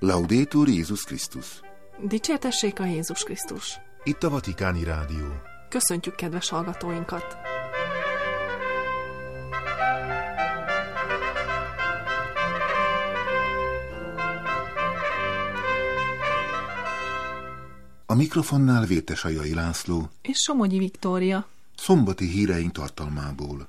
Laudetur Jézus Krisztus. Dicsértessék a Jézus Krisztus. Itt a Vatikáni Rádió. Köszöntjük kedves hallgatóinkat! A mikrofonnál Vértesajai László és Somogyi Viktória. Szombati híreink tartalmából.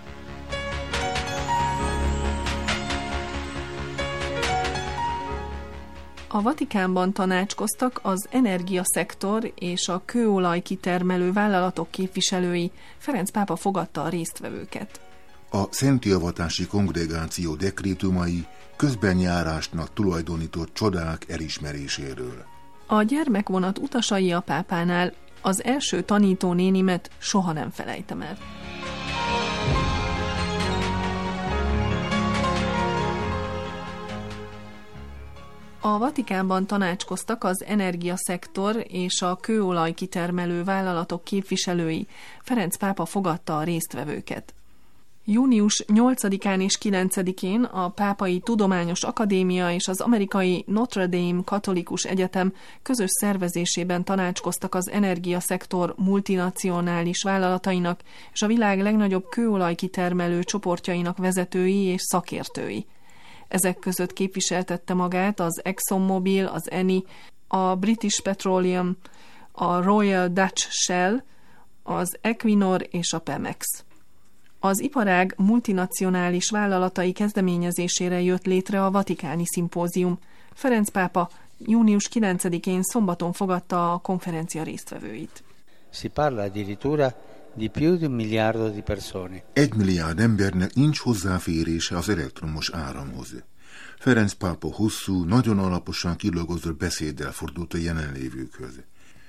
A Vatikánban tanácskoztak az energiaszektor és a kőolaj kitermelő vállalatok képviselői. Ferenc pápa fogadta a résztvevőket. A Szentjavatási Kongregáció dekrétumai közbenjárásnak tulajdonított csodák elismeréséről. A gyermekvonat utasai a pápánál: az első tanítónénimet soha nem felejtem el. A Vatikánban tanácskoztak az energiaszektor és a kőolaj kitermelő vállalatok képviselői. Ferenc pápa fogadta a résztvevőket. Június 8-án és 9-én a Pápai Tudományos Akadémia és az amerikai Notre Dame Katolikus Egyetem közös szervezésében tanácskoztak az energiaszektor multinacionális vállalatainak és a világ legnagyobb kőolaj kitermelő csoportjainak vezetői és szakértői. Ezek között képviseltette magát az ExxonMobil, az Eni, a British Petroleum, a Royal Dutch Shell, az Equinor és a Pemex. Az iparág multinacionális vállalatai kezdeményezésére jött létre a Vatikáni Szimpózium. Ferenc pápa június 9-én szombaton fogadta a konferencia résztvevőit. Si parla addirittura di più di 1 miliardo di persone. 1 milliárd embernek nincs hozzáférése az elektromos áramhoz. Ferenc pápa hosszú, nagyon alaposan kidolgozott beszéddel fordult a jelenlévőkhöz.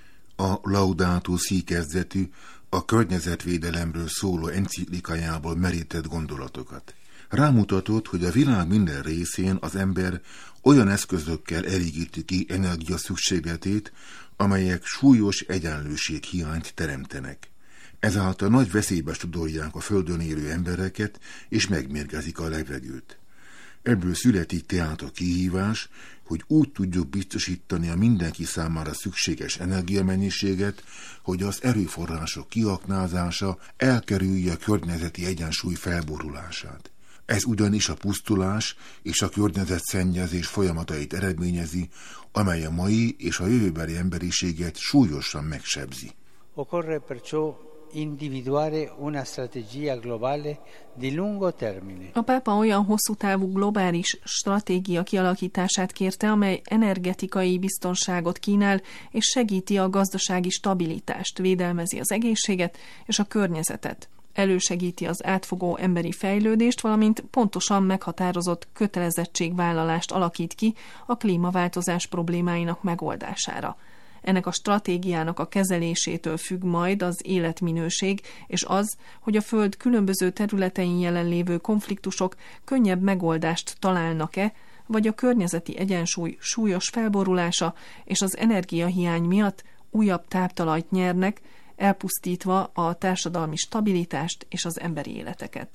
A Laudato Si kezdetű, a környezetvédelemről szóló enciklikájából merített gondolatokat. Rámutatott, hogy a világ minden részén az ember olyan eszközökkel elégíti ki energia szükségletét, amelyek súlyos egyenlőséghiányt teremtenek. Ezáltal nagy veszélybe sodorják a földön élő embereket, és megmérgezik a levegőt. Ebből születik tehát a kihívás, hogy úgy tudjuk biztosítani a mindenki számára szükséges energiamennyiséget, hogy az erőforrások kiaknázása elkerülje a környezeti egyensúly felborulását. Ez ugyanis a pusztulás és a környezetszennyezés folyamatait eredményezi, amely a mai és a jövőbeli emberiséget súlyosan megsebzi. Occorre perciò individuare una strategia globale di lungo termine. A pápa olyan hosszú távú globális stratégia kialakítását kérte, amely energetikai biztonságot kínál és segíti a gazdasági stabilitást, védelmezi az egészséget és a környezetet. Elősegíti az átfogó emberi fejlődést, valamint pontosan meghatározott kötelezettségvállalást alakít ki a klímaváltozás problémáinak megoldására. Ennek a stratégiának a kezelésétől függ majd az életminőség, és az, hogy a Föld különböző területein jelenlévő konfliktusok könnyebb megoldást találnak-e, vagy a környezeti egyensúly súlyos felborulása és az energiahiány miatt újabb táptalajt nyernek, elpusztítva a társadalmi stabilitást és az emberi életeket.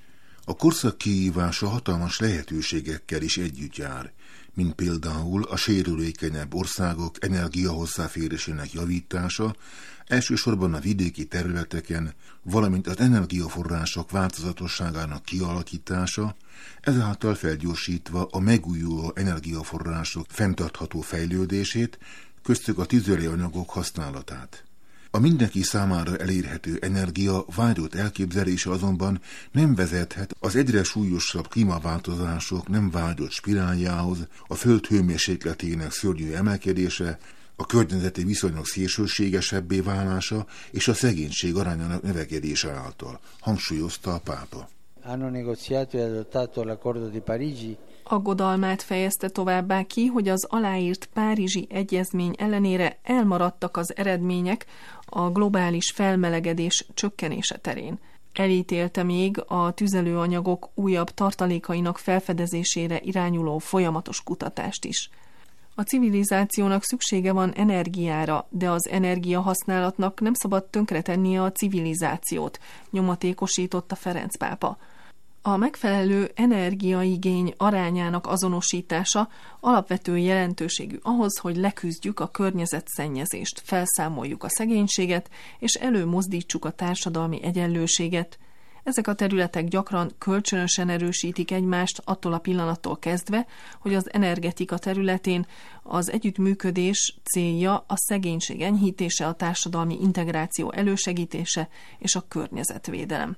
A korszak kihívása hatalmas lehetőségekkel is együtt jár, mint például a sérülékenyebb országok energiahozzáférésének javítása, elsősorban a vidéki területeken, valamint az energiaforrások változatosságának kialakítása, ezáltal felgyorsítva a megújuló energiaforrások fenntartható fejlődését, köztük a tüzelőanyagok használatát. A mindenki számára elérhető energia vágyott elképzelése azonban nem vezethet az egyre súlyosabb klímaváltozások nem vágyott spiráljához, a föld hőmérsékletének szörnyű emelkedése, a környezeti viszonyok szélsőségesebbé válása és a szegénység arányának növekedése által, hangsúlyozta a pápa. Hanno negoziato e adottato l'accordo di Parigi. Aggodalmát fejezte továbbá ki, hogy az aláírt Párizsi Egyezmény ellenére elmaradtak az eredmények a globális felmelegedés csökkenése terén. Elítélte még a tüzelőanyagok újabb tartalékainak felfedezésére irányuló folyamatos kutatást is. A civilizációnak szüksége van energiára, de az energiahasználatnak nem szabad tönkretennie a civilizációt, nyomatékosította Ferenc pápa. A megfelelő energiaigény arányának azonosítása alapvető jelentőségű ahhoz, hogy leküzdjük a környezetszennyezést, felszámoljuk a szegénységet és előmozdítsuk a társadalmi egyenlőséget. Ezek a területek gyakran kölcsönösen erősítik egymást attól a pillanattól kezdve, hogy az energetika területén az együttműködés célja a szegénység enyhítése, a társadalmi integráció elősegítése és a környezetvédelem.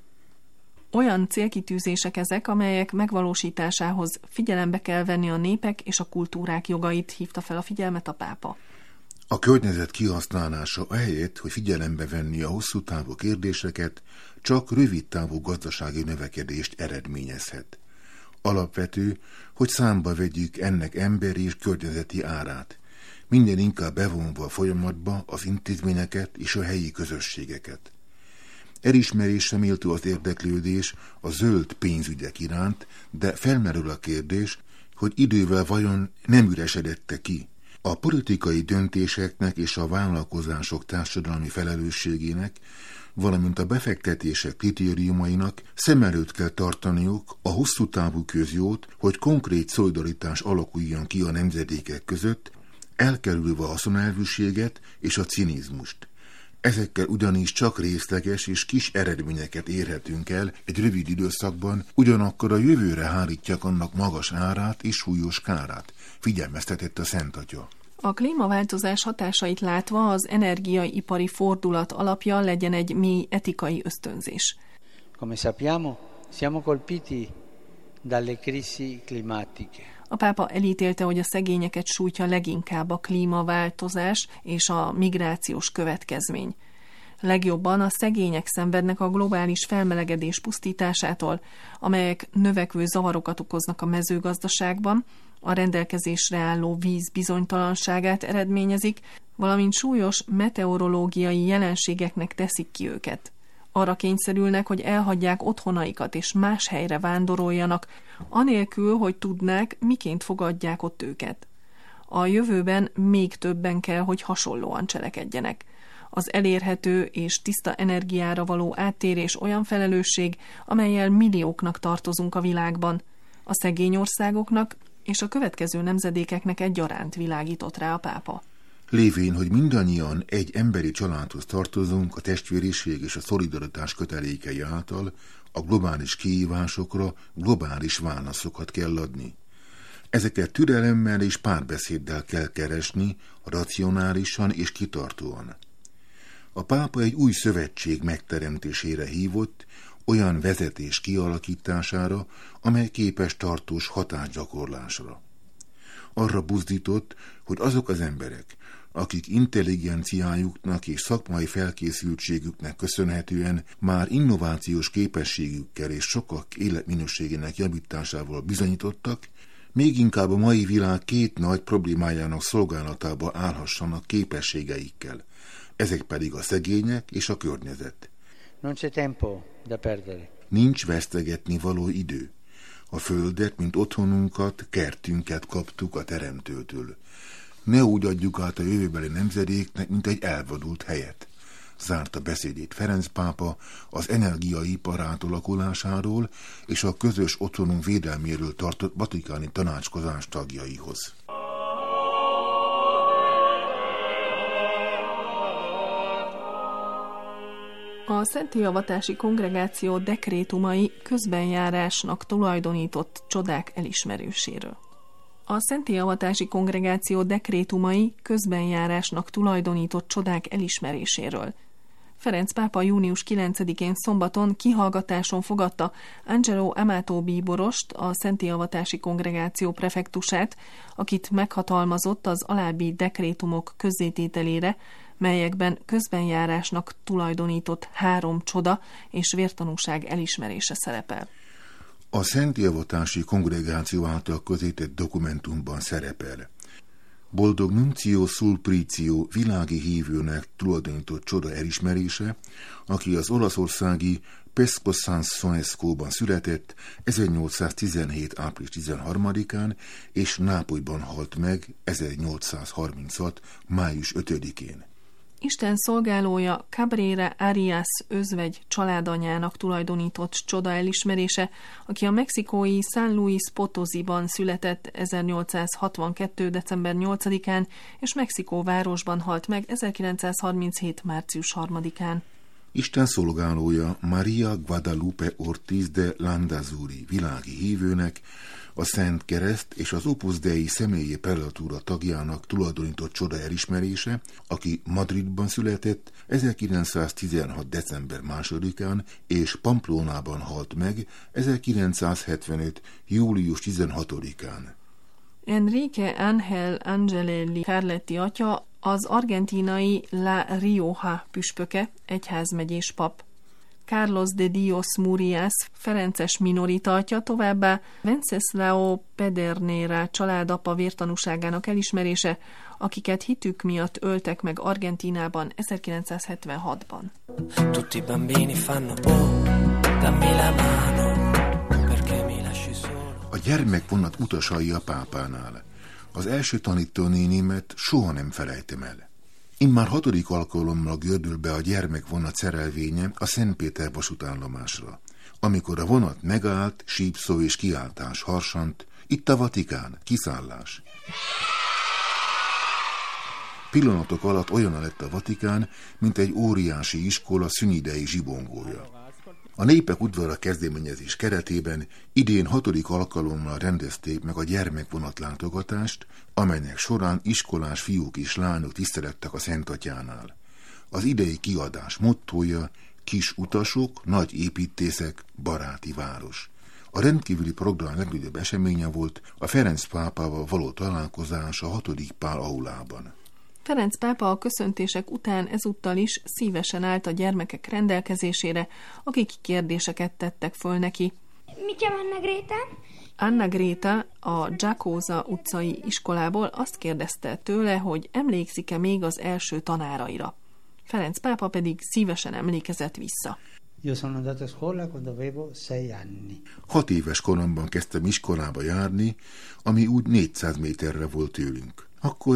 Olyan célkitűzések ezek, amelyek megvalósításához figyelembe kell venni a népek és a kultúrák jogait, hívta fel a figyelmet a pápa. A környezet kihasználása ahelyett, hogy figyelembe venni a hosszú távú kérdéseket, csak rövid távú gazdasági növekedést eredményezhet. Alapvető, hogy számba vegyük ennek emberi és környezeti árát, minden inkább bevonva a folyamatba az intézményeket és a helyi közösségeket. Elismerésre méltó az érdeklődés a zöld pénzügyek iránt, de felmerül a kérdés, hogy idővel vajon nem üresedette ki. A politikai döntéseknek és a vállalkozások társadalmi felelősségének, valamint a befektetések kritériumainak szem előtt kell tartaniuk a hosszú távú közjót, hogy konkrét szolidaritás alakuljon ki a nemzedékek között, elkerülve a haszonelvűséget és a cinizmust. Ezekkel ugyanis csak részleges és kis eredményeket érhetünk el egy rövid időszakban, ugyanakkor a jövőre hárítják annak magas árát és súlyos kárát, figyelmeztetett a Szent Atya. A klímaváltozás hatásait látva az energiaipari fordulat alapja legyen egy mély etikai ösztönzés. Come sappiamo, siamo colpiti dalle crisi climatiche. A pápa elítélte, hogy a szegényeket sújtja leginkább a klímaváltozás és a migrációs következmény. Legjobban a szegények szenvednek a globális felmelegedés pusztításától, amelyek növekvő zavarokat okoznak a mezőgazdaságban, a rendelkezésre álló víz bizonytalanságát eredményezik, valamint súlyos meteorológiai jelenségeknek teszik ki őket. Arra kényszerülnek, hogy elhagyják otthonaikat és más helyre vándoroljanak, anélkül, hogy tudnák, miként fogadják ott őket. A jövőben még többen kell, hogy hasonlóan cselekedjenek. Az elérhető és tiszta energiára való áttérés olyan felelősség, amellyel millióknak tartozunk a világban. A szegény országoknak és a következő nemzedékeknek egyaránt világított rá a pápa. Lévén, hogy mindannyian egy emberi családhoz tartozunk, a testvériség és a szolidaritás kötelékei által a globális kihívásokra globális válaszokat kell adni. Ezeket türelemmel és párbeszéddel kell keresni, racionálisan és kitartóan. A pápa egy új szövetség megteremtésére hívott, olyan vezetés kialakítására, amely képes tartós hatásgyakorlásra. Arra buzdított, hogy azok az emberek, akik intelligenciájuknak és szakmai felkészültségüknek köszönhetően már innovációs képességükkel és sokak életminőségének javításával bizonyítottak, még inkább a mai világ két nagy problémájának szolgálatába állhassanak képességeikkel, ezek pedig a szegények és a környezet. Non c'è tempo da perdere. Nincs vesztegetni való idő. A földet, mint otthonunkat, kertünket kaptuk a Teremtőtől. Ne úgy adjuk át a jövőbeli nemzedéknek, mint egy elvadult helyet. Zárta beszédét Ferenc pápa az energiaipar átalakulásáról és a közös otthonunk védelméről tartott vatikáni tanácskozás tagjaihoz. A Szentélyeavatási Kongregáció dekrétumai közbenjárásnak tulajdonított csodák elismeréséről. A Szentélyeavatási Kongregáció dekrétumai közbenjárásnak tulajdonított csodák elismeréséről. Ferenc pápa június 9-én szombaton kihallgatáson fogadta Angelo Amato bíborost, a Szentélyeavatási Kongregáció prefektusát, akit meghatalmazott az alábbi dekrétumok közzétételére, melyekben közbenjárásnak tulajdonított 3 csoda és vértanúság elismerése szerepel. A Szentélyeavatási Kongregáció által közzétett dokumentumban szerepel: Boldog Nuncio Sulpricio világi hívőnek tulajdonított csoda elismerése, aki az olaszországi Pesco San Sonesco-ban született 1817. április 13-án, és Nápolyban halt meg 1836. május 5-én. Isten szolgálója Cabrera Arias özvegy családanyának tulajdonított csoda elismerése, aki a mexikói San Luis Potosiban született 1862. december 8-án, és Mexikó városban halt meg 1937. március 3-án. Isten szolgálója Maria Guadalupe Ortiz de Landazuri világi hívőnek, a Szent Kereszt és az Opus Dei személyi prelatúra tagjának tulajdonított csoda elismerése, aki Madridban született 1916. december 2-án és Pamplónában halt meg 1975. július 16-án. Enrique Ángel Angelelli Carletti atya az argentínai La Rioja püspöke, egyházmegyés pap. Carlos de Dios Murias ferences minorita atya, továbbá Wenceslao Pedernera családapa vértanúságának elismerése, akiket hitük miatt öltek meg Argentínában 1976-ban. Tutti bambini fanno dammi la mano, perché mi lasci solo. A gyermekvonat utasai a pápánál. Az első tanítónénimet soha nem felejtem el. Immár 6. alkalommal gördül be a gyermekvonat szerelvénye a Szentpéter vasútállomásra. Amikor a vonat megállt, sípszó és kiáltás harsant, itt a Vatikán, kiszállás. Pillanatok alatt olyan lett a Vatikán, mint egy óriási iskola szünidei zsibongója. A Népek udvara kezdeményezés keretében idén 6. alkalommal rendezték meg a gyermekvonat látogatást, amelynek során iskolás fiúk és lányok tisztelettek a Szent Atyánál. Az idei kiadás mottója: kis utasok, nagy építészek, baráti város. A rendkívüli program legnagyobb eseménye volt a Ferenc pápával való találkozás a 6. Pál aulában. Ferenc pápa a köszöntések után ezúttal is szívesen állt a gyermekek rendelkezésére, akik kérdéseket tettek föl neki. Mi chiama Anna Greta? Anna Greta a Giacosa utcai iskolából azt kérdezte tőle, hogy emlékszik-e még az első tanáraira. Ferenc pápa pedig szívesen emlékezett vissza. Io sono andato a scuola quando avevo 6 anni. 6 éves koromban kezdtem iskolába járni, ami úgy 400 méterre volt tőlünk. Akkor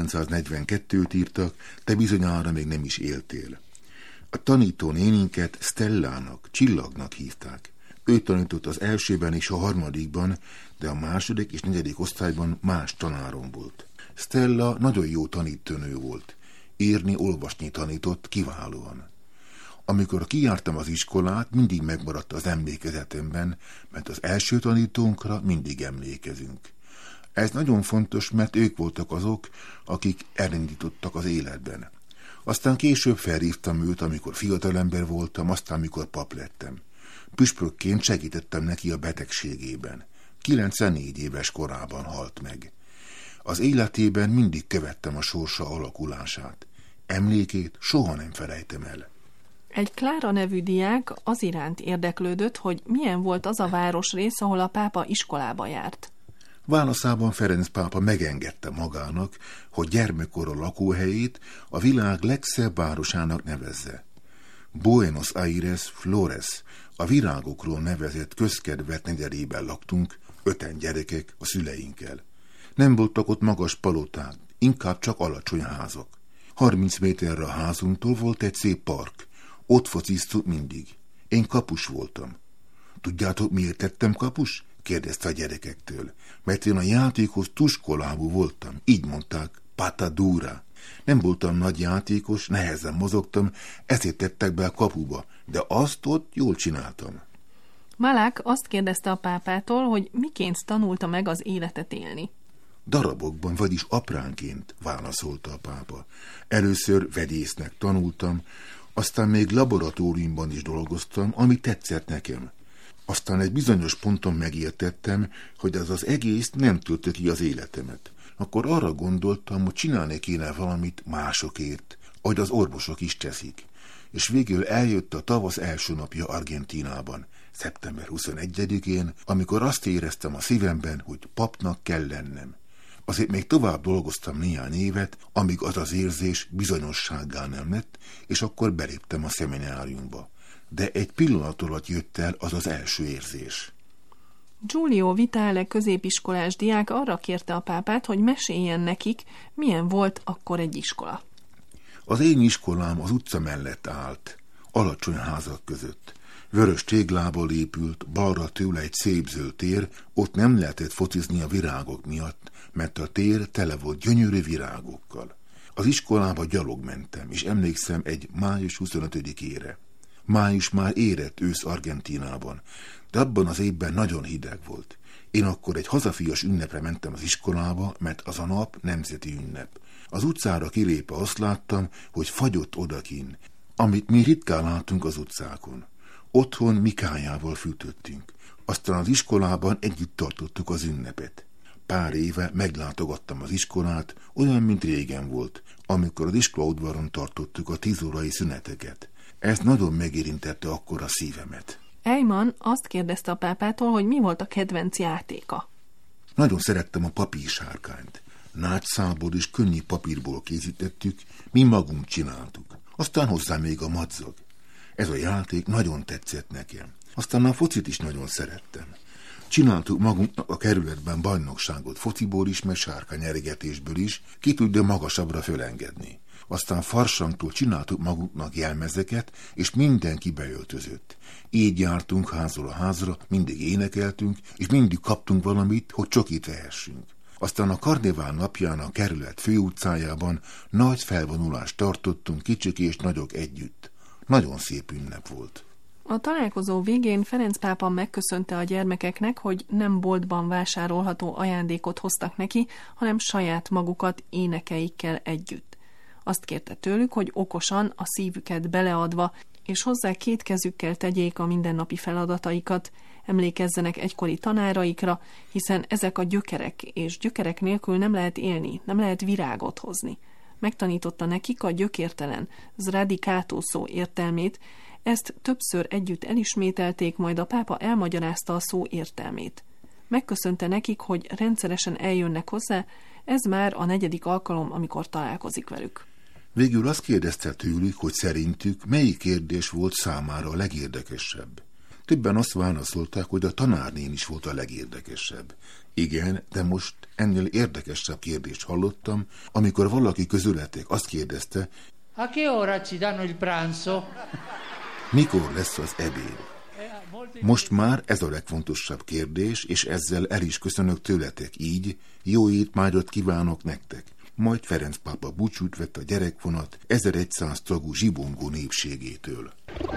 1942-t írtak, te bizonyára még nem is éltél. A tanító néninket Stellának, Csillagnak hívták. Ő tanított az elsőben és a 3. de a 2. és 4. osztályban más tanárom volt. Stella nagyon jó tanítónő volt. Írni, olvasni tanított kiválóan. Amikor kijártam az iskolát, mindig megmaradt az emlékezetemben, mert az első tanítónkra mindig emlékezünk. Ez nagyon fontos, mert ők voltak azok, akik elindítottak az életben. Aztán később felhívtam őt, amikor fiatalember voltam, aztán amikor pap lettem. Püspökként segítettem neki a betegségében. 94 éves korában halt meg. Az életében mindig követtem a sorsa alakulását. Emlékét soha nem felejtem el. Egy Klára nevű diák az iránt érdeklődött, hogy milyen volt az a városrész, ahol a pápa iskolába járt. Válaszában Ferenc pápa megengedte magának, hogy gyermekkora lakóhelyét a világ legszebb városának nevezze. Buenos Aires Flores, a virágokról nevezett közkedvelt negyedében laktunk, 5 gyerekek a szüleinkkel. Nem voltak ott magas paloták, inkább csak alacsony házak. 30 méterre a házunktól volt egy szép park. Ott fociztunk mindig. Én kapus voltam. Tudjátok, miért tettem kapus? Kérdezte a gyerekektől. Mert én a játékhoz tuskolábú voltam. Így mondták, pata dura. Nem voltam nagy játékos, nehezen mozogtam, ezért tettek be a kapuba, de azt ott jól csináltam. Malák azt kérdezte a pápától, hogy miként tanulta meg az életet élni. Darabokban, vagyis apránként, válaszolta a pápa. Először vedésznek tanultam, aztán még laboratóriumban is dolgoztam, ami tetszett nekem. Aztán egy bizonyos ponton megértettem, hogy ez az egész nem töltött ki az életemet. Akkor arra gondoltam, hogy csinálni kéne valamit másokért, ahogy az orvosok is teszik. És végül eljött a tavasz első napja Argentínában, szeptember 21-én, amikor azt éreztem a szívemben, hogy papnak kell lennem. Azért még tovább dolgoztam néhány évet, amíg az az érzés bizonyossággá nem lett, és akkor beléptem a szemináriumba. De egy pillanat alatt jött el az az első érzés. Giulio Vitale középiskolás diák arra kérte a pápát, hogy meséljen nekik, milyen volt akkor egy iskola. Az én iskolám az utca mellett állt, alacsony házak között. Vörös téglából épült, balra tőle egy szép zöld tér, ott nem lehetett focizni a virágok miatt, mert a tér tele volt gyönyörű virágokkal. Az iskolába gyalog mentem, és emlékszem egy május 25-ére. Május már érett ősz Argentínában, de abban az évben nagyon hideg volt. Én akkor egy hazafias ünnepre mentem az iskolába, mert az a nap nemzeti ünnep. Az utcára kilépve azt láttam, hogy fagyott odakin, amit mi ritkán látunk az utcákon. Otthon Mikályával fűtöttünk. Aztán az iskolában együtt tartottuk az ünnepet. Pár éve meglátogattam az iskolát, olyan, mint régen volt, amikor az iskolaudvaron tartottuk a 10 órai szüneteket. Ez nagyon megérintette akkor a szívemet. Eyman azt kérdezte a pápától, hogy mi volt a kedvenc játéka. Nagyon szerettem a papírsárkányt. Nágyszálból és könnyű papírból készítettük, mi magunk csináltuk. Aztán hozzá még a madzag. Ez a játék nagyon tetszett nekem. Aztán a focit is nagyon szerettem. Csináltuk magunknak a kerületben bajnokságot fociból is, meg sárkányeregetésből is, ki tudja magasabbra fölengedni. Aztán farsangtól csináltuk magunknak jelmezeket, és mindenki beöltözött. Így jártunk házról a házra, mindig énekeltünk, és mindig kaptunk valamit, hogy csokit vehessünk. Aztán a karnevál napján a kerület főutcájában nagy felvonulást tartottunk kicsik és nagyok együtt. Nagyon szép ünnep volt. A találkozó végén Ferenc pápa megköszönte a gyermekeknek, hogy nem boltban vásárolható ajándékot hoztak neki, hanem saját magukat énekeikkel együtt. Azt kérte tőlük, hogy okosan, a szívüket beleadva, és hozzá 2 kezükkel tegyék a mindennapi feladataikat, emlékezzenek egykori tanáraikra, hiszen ezek a gyökerek, és gyökerek nélkül nem lehet élni, nem lehet virágot hozni. Megtanította nekik a gyökértelen, zradikátó szó értelmét, ezt többször együtt elismételték, majd a pápa elmagyarázta a szó értelmét. Megköszönte nekik, hogy rendszeresen eljönnek hozzá, ez már a 4. alkalom, amikor találkozik velük. Végül azt kérdezte tőlük, hogy szerintük melyik kérdés volt számára a legérdekesebb. Többen azt válaszolták, hogy a tanárnén is volt a legérdekesebb. Igen, de most ennél érdekesebb kérdést hallottam, amikor valaki közületek azt kérdezte, A che ora ci danno il pranzo? Mikor lesz az ebéd? Most már ez a legfontosabb kérdés, és ezzel el is köszönök tőletek így, jó étvágyat kívánok nektek. Majd Ferenc pápa búcsút vett a gyerekvonat 1100 tagú zsibongó népségétől.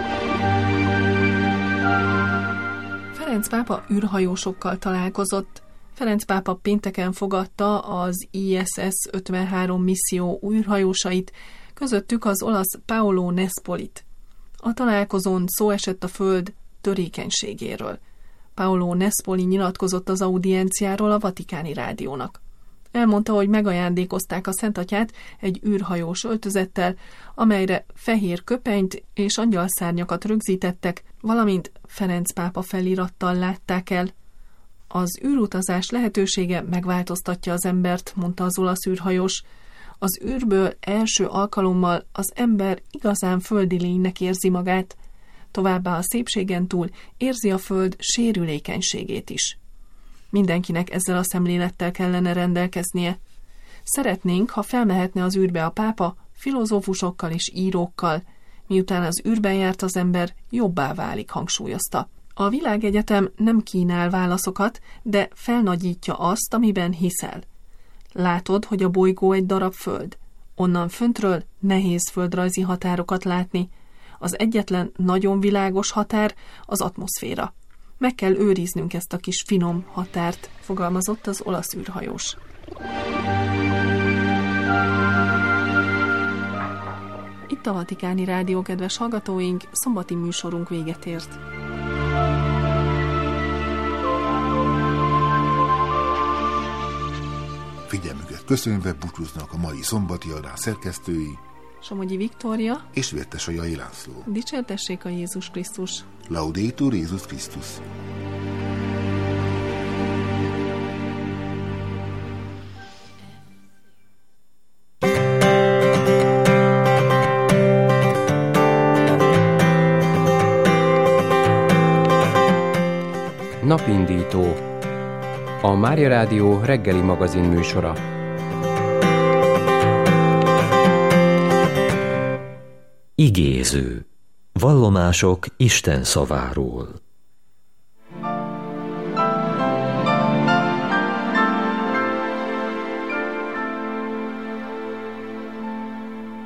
Ferenc pápa űrhajósokkal találkozott. Ferenc pápa pénteken fogadta az ISS 53 misszió űrhajósait, közöttük az olasz Paolo Nespolit. A találkozón szó esett a Föld törékenységéről. Paolo Nespoli nyilatkozott az audienciáról a Vatikáni Rádiónak. Elmondta, hogy megajándékozták a Szentatyát egy űrhajós öltözettel, amelyre fehér köpenyt és angyalszárnyakat rögzítettek, valamint Ferenc pápa felirattal látták el. Az űrutazás lehetősége megváltoztatja az embert, mondta az olasz űrhajós. Az űrből első alkalommal az ember igazán földi lénynek érzi magát, továbbá a szépségen túl érzi a Föld sérülékenységét is. Mindenkinek ezzel a szemlélettel kellene rendelkeznie. Szeretnénk, ha felmehetne az űrbe a pápa, filozófusokkal és írókkal, miután az űrben járt az ember, jobbá válik, hangsúlyozta. A világegyetem nem kínál válaszokat, de felnagyítja azt, amiben hiszel. Látod, hogy a bolygó egy darab föld. Onnan föntről nehéz földrajzi határokat látni. Az egyetlen nagyon világos határ az atmoszféra. Meg kell őriznünk ezt a kis finom határt, fogalmazott az olasz űrhajós. Itt a Vatikáni Rádió, kedves hallgatóink, szombati műsorunk véget ért. Figyelmüket köszönve búcsúznak a mai szombati adás szerkesztői, Somogyi Viktória és Vértesajai László. Dicsértessék a Jézus Krisztus! Laudetur Jézus Krisztus! Napindító. A Mária Rádió reggeli magazin műsora. Igéző. Vallomások Isten szaváról.